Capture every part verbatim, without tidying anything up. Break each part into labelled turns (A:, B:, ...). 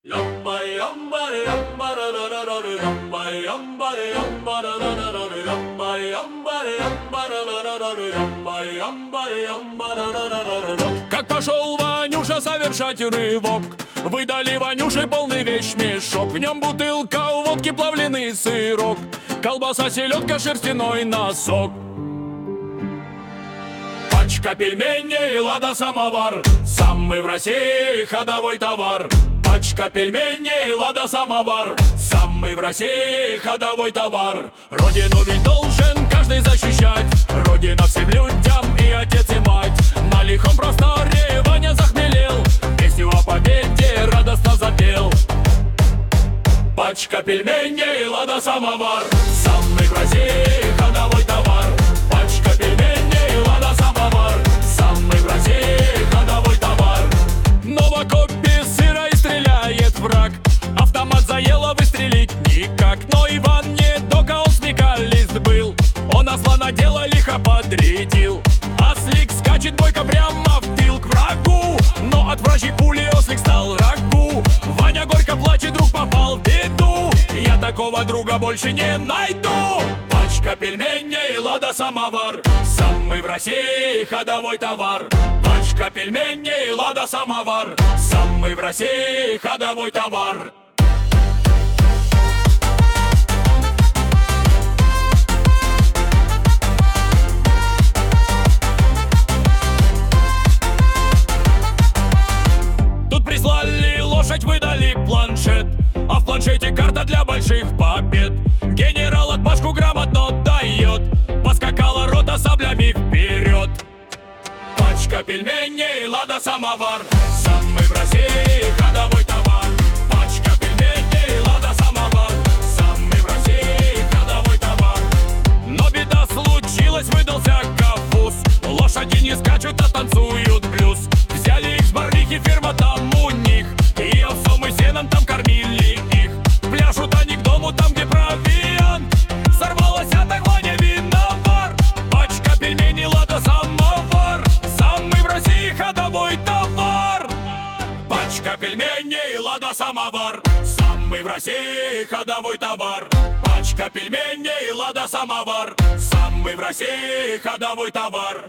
A: Как пошел Ванюша совершать рывок, выдали Ванюше полный вещмешок. В нем бутылка водки, плавленый сырок, колбаса, селедка, шерстяной носок. Пачка пельменей, лада самовар, самый в России ходовой товар. Пачка пельменей, лада самовар, самый в России ходовой товар. Родину ведь должен каждый защищать, Родина всем людям и отец и мать. На лихом просторе Ваня захмелел, песню о победе радостно запел. Пачка пельменей, лада самовар, самый в России ходовой товар. Пачка пельменей, лада самовар, самый в России ходовой товар. Но в окопе сыро и стреляет враг, автомат заело, выстрелить никак. Но Иван не только он смекалист был, он осла на дело лихо подрядил. Ослик скачет бойко прямо в тыл к врагу, но от вражьей пули ослик стал рагу. Ваня горько плачет, друг попал в беду, я такого друга больше не найду. Пачка пельменей, лада самовар, самый в России ходовой товар. Пачка пельменей, лада самовар, самый в России ходовой товар. Прислали лошадь, выдали планшет, а в планшете карта для больших побед. Генерал отмашку грамотно дает, поскакала рота саблями вперед. Пачка пельменей, лада самовар, самый в России ходовой товар. Пачка пельменей, лада самовар, самый в России ходовой товар. Но беда случилась, выдался кафуз, лошади не скачут, а танцуют блюз. Взяли их с барвихи, фирма там у них, и овсом и сеном там кормили их. Пляшут они к дому, там где провиант, сорвалась от Ваня виновар. Пачка пельменей, лада самовар, самый в России ходовой товар. Пачка пельменей, лада самовар, самый в России ходовой товар. Пачка пельменей, лада самовар, самый в России ходовой товар.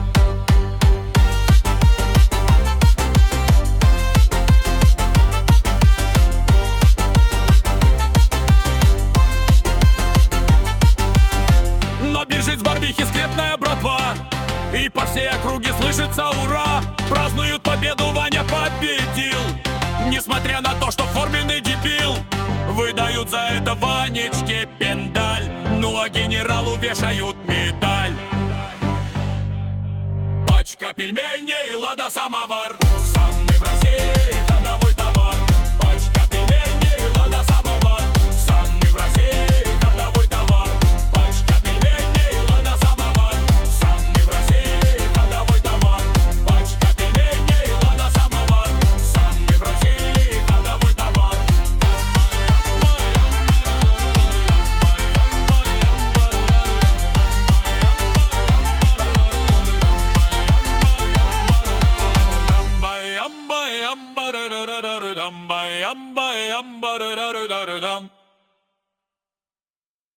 A: Бежит с барвихи скрепная братва, и по всей округе слышится ура. Празднуют победу, Ваня победил, несмотря на то, что форменный дебил. Выдают за это Ванечке пендаль, ну а генералу вешают медаль. Пачка пельменей, лада самовар,